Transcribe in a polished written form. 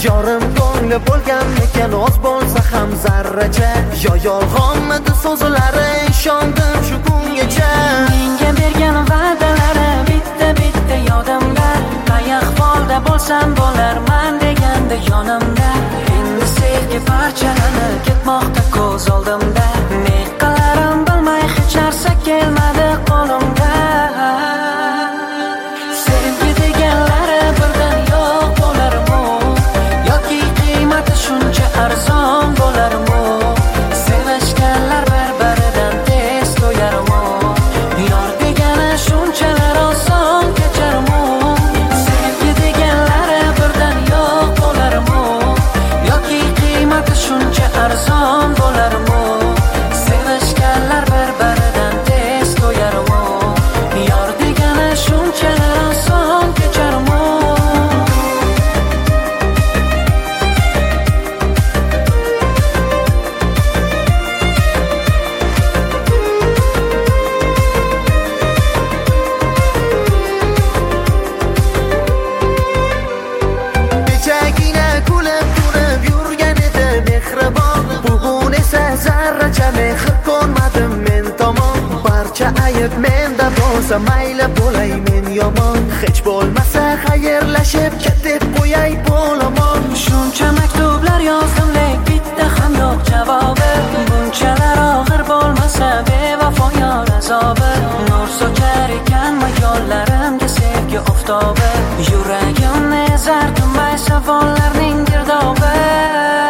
Yorim ko'ngli bo'lgan ekan oz bo'lsa ham zarracha. Yo yolg'onmidi so'zlari, ishondim shu kungacha. Menga bergan va'dalari bitta yodimda. Qay ahvolda bo'lsam bo'larman deganda yonimda. Endi sevgi parchalanib ketmoqda ko'z oldimda. Ne qilarim bilmay hech narsa kelmadi qo'limga. Sevgi deganlari birdan yo'q bo'larmi? Yoki qiymati shuncha arzon bo'larmi? Sevishganlar bir-biridan tez to'yarmi? Yor degani shunchalar oson kecharmi? Sevgi deganlari birdan yo'q bo'larmi? Yoki qiymati shuncha arzon bo'larmi? Sevishganlar bir-biridan tez to'yarmi? Yor degani shunchalar oson kecharmi? Kechagina kulib yurgan edi mehribon. Bugun esa zarracha mehr ko'rmadim men tomon. Barcha ayb menda bo'lsa mayli bo'lay men yomon. Hech bo'lmasa xayrlashib ketib qo'yay bo'lamon. Shuncha maktublar yozdim, lek bitta ham yo'q javobi. Bunchalar og'ir bo'lmasa bevafo yor azobi. Nur sochar ekanmi yo'llarimga sevgi oftobi. Yuragimni ezar tinmay savollarning girdobi.